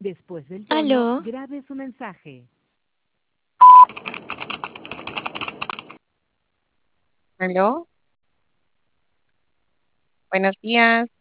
Después del tono, Aló, grabe su mensaje. Aló, buenos días.